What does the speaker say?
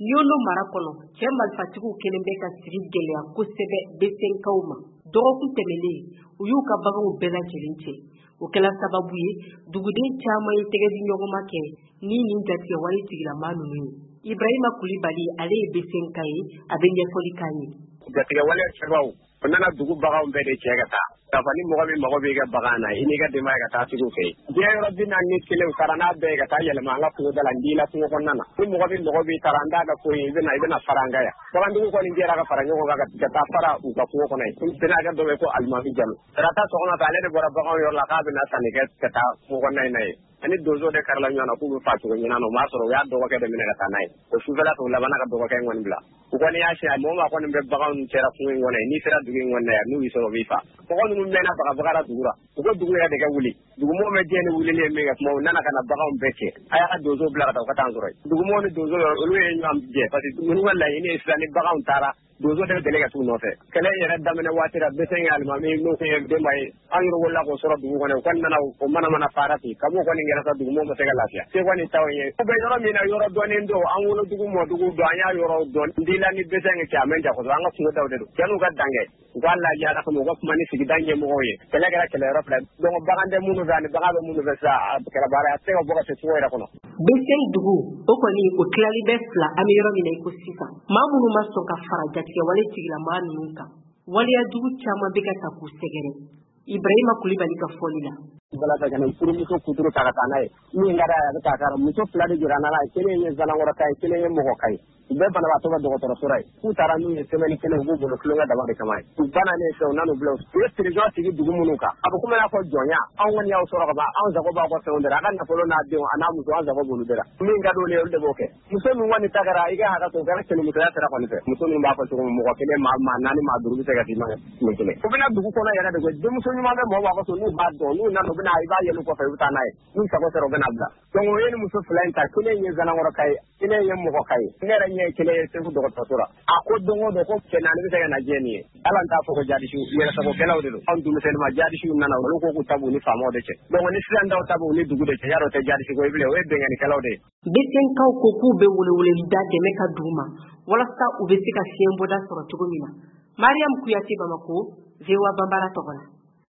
Niolo marakono cɛ malifatigiw kelen bɛ ka sigi gɛlɛya kosɛbɛ besenkaw ma dɔgɔkun tɛmɛlen u y'u ka baganw bɛɛ lajɛlen cɛ o kɛla sababu ye duguden caman ye tɛgɛ di ɲɔgɔn ma kɛ ni nin jatigɛ wale tigilama ninnu ye Ibrahima Kulibali ale ye besenka ye a bɛ ɲɛfɔli k'an ye jatigɛ wale cɛbaw o nana dugu baganw bɛɛ de cɛ ka taa kafa ni mɔgɔ min mago b'i ka bagan na i n'i ka denbaya ka taa tigiw fɛ diɲɛ yɔrɔ bi naani ni kelen u taara n'a bɛɛ ye ka taa yɛlɛma an ka kungo da la n d'i la kungo kɔnɔna na ni mɔgɔ min mago b'i taara an t'a ka ko ye i bɛna fara an kan yan bagantigiw kɔni jɛra ka fara ɲɔgɔn kan ka taa fara u ka kungo kɔnɔ ye bɛnakɛ dɔ bɛ ko Alimami Jalo tarata sɔgɔma fɛ ale de bɔra baganw yɔrɔ la k'a bɛna sanni kɛ ka taa kungo kɔnɔna in na ye ani donso de karila ɲɔgɔn na k'u bɛ faa cogo ɲinana o m'a sɔrɔ u y'a dɔgɔkɛ de minɛ ka taa n'a ye o sufɛla fɛ u labanna ka dɔgɔkɛ in kɔni bila u kɔni y'a siɲɛ mɔgɔ ma kɔni bɛ baganw cɛra kungo in kɔnɔ ye n'i sera dugu in kɔnɔ yan n'u y'i sɔrɔ u b'i faa mɔgɔ ninnu mɛnna bagabagara dugu la u ko dugu yɛrɛ de ka wuli dugumɔgɔw bɛ diɲɛ ni wulili ye min kɛ kuma u nana ka na baganw bɛɛ cɛ a y'a ka donso bila ka taa u ka taa an sɔrɔ yen dugumɔgɔw ni donso olu ye ɲɔgɔn jɛ parce que minnu ka laɲini ye sisan ni baganw taara donso de bɛ deli ka t'u nɔfɛ kɛlɛ yɛrɛ daminɛ waati la bɛsɛn ye Alimami n'o kun ye denba ye an yɛrɛ wolola k'o sɔrɔ dugu kɔnɔ u kɔni nana o mana fara ten kab'o kɔni kɛra sa dugumɔgɔw ma se ka lafiya se kɔni t'aw ye u bɛ yɔrɔ min na yɔrɔ dɔnnen don an wolodugu mɔdugu don an y'a yɔrɔ dɔn n dila ni bɛsɛn ye cɛ a man jan kosɛbɛ an ka kungo daw de don yan'u ka dan kɛ u k'a lajɛ ala kama u ka kuma ni sigida ɲɛmɔgɔw ye kɛlɛ kɛra kɛlɛyɔrɔ fila donc bagan tɛ minnu fɛ ani bagan bɛ minnu fɛ sisan a kɛra baara a tɛ se ka bɔ ka se kungo yɛrɛ kɔnɔ besen dugu o kɔni o tilali bɛ fila an bɛ yɔrɔ min na i ko sisan maa minnu ma sɔn ka fara jatigɛ wale tigilama ninnu kan waleya jugu caman bɛ ka ta k'u sɛgɛrɛ Ibrahima Kulibali ka fɔli la balasa kana furumuso kuturu ta ka taa n'a ye min ka d'a ye a bɛ taa ka muso fila de jira n'a ye kelen ye zanankɔrɔta ye kelen ye mɔgɔka ye u bɛɛ banabaatɔ ka dɔgɔtɔrɔso la ye k'u taara n'u ye semaine kelen u b'u bolo kulonkɛ dama de kama ye u bananen fɛ u nan'u bila u ye prison sigi dugu minnu kan a bɛ komi i n'a fɔ jɔnya anw kɔni y'aw sɔrɔ ka ban anw sago b'aw ka fɛnw de la a ka nafolo n'a denw a n'a muso an sago b'olu de la min ka d'olu ye olu de b'o kɛ muso min kɔni ta kɛra i ka hakɛ to o kɛra cɛnimusoya sira kɔni fɛ muso min b'a fɔ cogo min mɔgɔ kelen maa naani maa duuru bɛ se ka d'i ma tile kelen u bɛna dugu kɔnɔ yɛrɛ de koyi denmuso ɲuman bɛ mɔgɔ b'a fɔ so n'u b'a dɔn n'u nana u bɛna i b'a yɛlɛ kɔfɛ u bɛ taa n'a ye n'u sago sera u bɛna bila donc o ye ni muso fila in ta kelen ye zanankɔrɔka ye kelen ye mɔgɔka ye ne yɛrɛ ɲɛ ye kelen ye segu dɔgɔtɔrɔso la a ko don o don ko cɛ naani bɛ se ka na diɲɛ nin ye ala n t'a fɔ ko jadisiw yɛrɛsagokɛlaw de don anw denmisɛnnin ma jadisiw nana olu ko k'u tabu ni faamaw de cɛ donc ni sisan daw tabu ni dugu de cɛ yarɔ tɛ jadisi ko ye bilen o ye bɛnkanikɛlaw de ye besenkaw ko k'u bɛ weleweleli da dɛmɛ ka dugu ma walasa u bɛ se ka fiɲɛ bɔda sɔrɔ cogo min na Mariam Kuyate Bamako VOA Bambara tɔgɔ la